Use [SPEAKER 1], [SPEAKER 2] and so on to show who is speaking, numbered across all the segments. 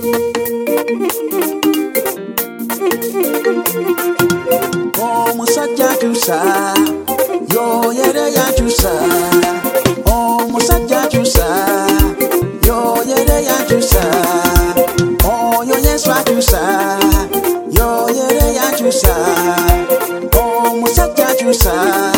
[SPEAKER 1] Omusajja kyusa yoyere yakyusa omusajja kyusa yoyere yakyusa oyo Yesu akyusa yoyere yakyusa omusajja kyusa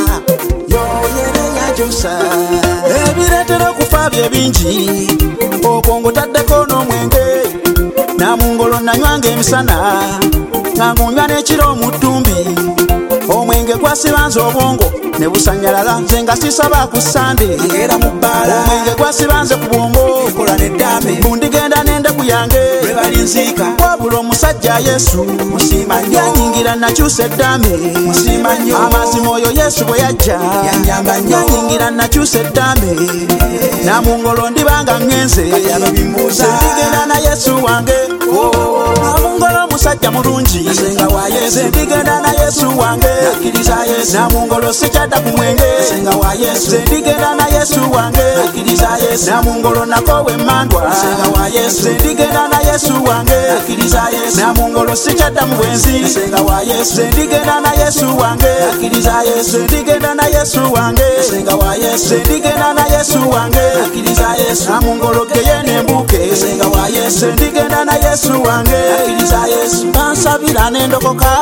[SPEAKER 1] yoyere yakyusa ebireetera okufa bye bingi obwongo taddeko n'omwenge namungolo nanywanga emisana nga ngunywa n'ekiro mu ttumbi omwenge gwasibanze obwongo ne busanyalala nze nga sisaba ku Sande era mu bbaala omwenge gwasibanze ku bwongo ekola n'eddaame bundigenda n'endeku yange bwe balinziika wabula omusajja Yesu musiima nnyo yanyingira nakyusa eddaame musiima nnyo amazima oyo Yesu bwe yajja yanjamba nnyo yanyingira nakyusa eddaame namungolo ndibanga ŋŋenze yababimbuuza ndigenda na Yesu wange namungolo omusajja mulungi nasenga wa Yesu ndigenda na Yesu wange nakkiriza Yesu namungolo sikyadda ku mwenge nasenga wa Yesu ndigenda na Yesu wange nakkiriza Yesu namungolo nakowe mmandwa nasenga wa Yesu ndigenda na Yesu wange nakkiriza Yesu namungolo sikyadda mu bwenzi nasenga wa Yesu ndigenda na Yesu wange nakkiriza Yesu ndigenda na Yesu wange nasenga wa Yesu ndigenda na Yesu wange nakkiriza Yesu namungolo geye nembuke nasenga wa Yesu ndigenda na Yesu wange nakkiriza Yesu bansabira n'endokoka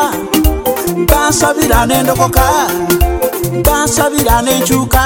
[SPEAKER 1] bansabira n'endokoka bansabira n'enkyuka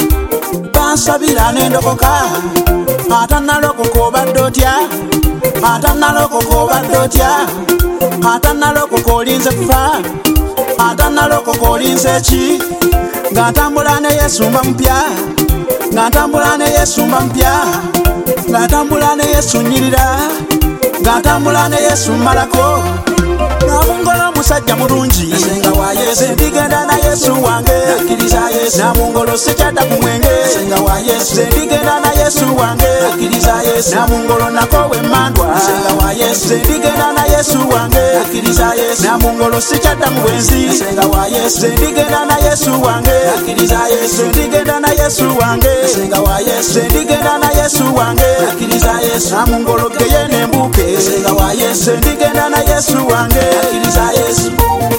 [SPEAKER 1] bansabira n'endokoka atanalokoka obadde otya atanalokoka obadde otya atanalokoka olinze kufa atanalokoka olinze ki nga ntambula ne Yesu mba mpya nga ntambula ne Yesu mba mpya nga ntambula ne Yesu nnyirira nga ntambula ne Yesu mmalako namungolo omusajja mulungi nasenga wa Yesu ndigenda na Yesu wange nakkiriza Yesu namungolo sikyadda ku mwenge nasenga wa Yesu ndigenda na Yesu wange nakkiriza Yesu namungolo nakowe emmandwa nasenga wa Yesu ndigenda na Yesu wange nakkiriza Yesu namungolo sikyadda mu bwenzi nasenga wa Yesu ndigenda na Yesu wange nakkiriza Yesu ndigenda na Yesu wange nasenga wa Yesu ndigenda na Yesu wange nakkiriza Yesu namungolo geye nembuke nasenga wa Yesu ndigenda na Yesu wange nakkiriza Yesu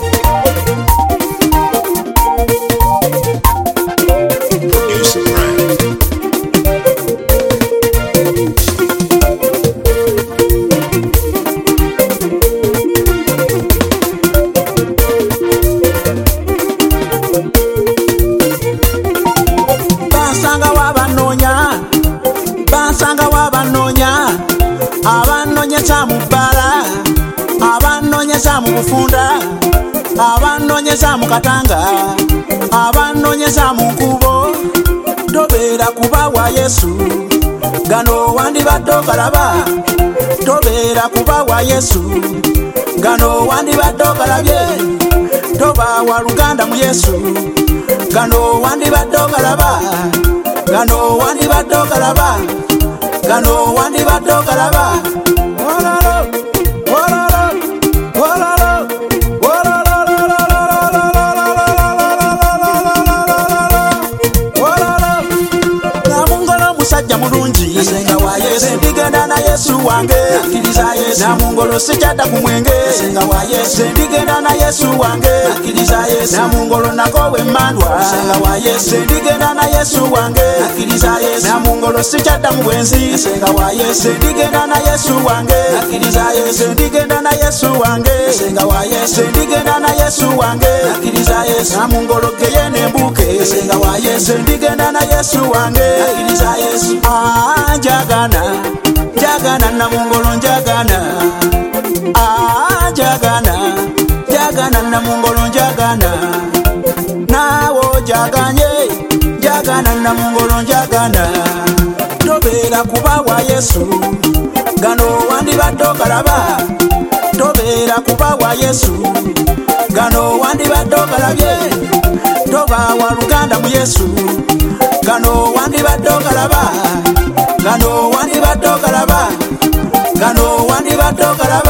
[SPEAKER 1] bansanga wabanoonya abanoonyeza mu bbala abanoonyeza mu bufunda abanoonyeza mu katanga abanoonyeza mu nkubo tobeera kuba wa Yesu gano wandibadde ogalaba tobeera kuba wa Yesu gano wandibadde ogalabye toba wa Luganda mu Yesu gano wandibadde ogalaba gano wandibadde ogalaba gano wandibadde ogalaba namungolo omusajja mulungi nasenga wa Yesu ndigenda na Yesu wange nakkiriza Yesu namungolo sikyadda ku mwenge nasenga wa Yesu ndigenda na Yesu wange nakkiriza Yesu namungolo nakowe emmandwa nasenga wa Yesu ndigenda na Yesu wange nakkiriza Yesu namungolo sikyadda mu bwenzi nasenga wa Yesu ndigenda na Yesu wange nakkiriza Yesu ndigenda na Yesu wange nasenga wa Yesu ndigenda na Yesu wange nakkiriza Yesu namungolo geye nembuke nasenga wa Yesu ndigenda na Yesu wange nakkiriza Yesu njagana njagana namungolo njagana njagana njagana namungolo njagana nawo njaganye njagana namungolo njagana tobeera kuba wa Yesu gano wandibadde ogalaba tobeera kuba wa Yesu gano wandibadde ogalabye toba wa Luganda mu Yesu gano wandibadde ogalaba gano wandibadde ogalaba gano wandibadde ogalaba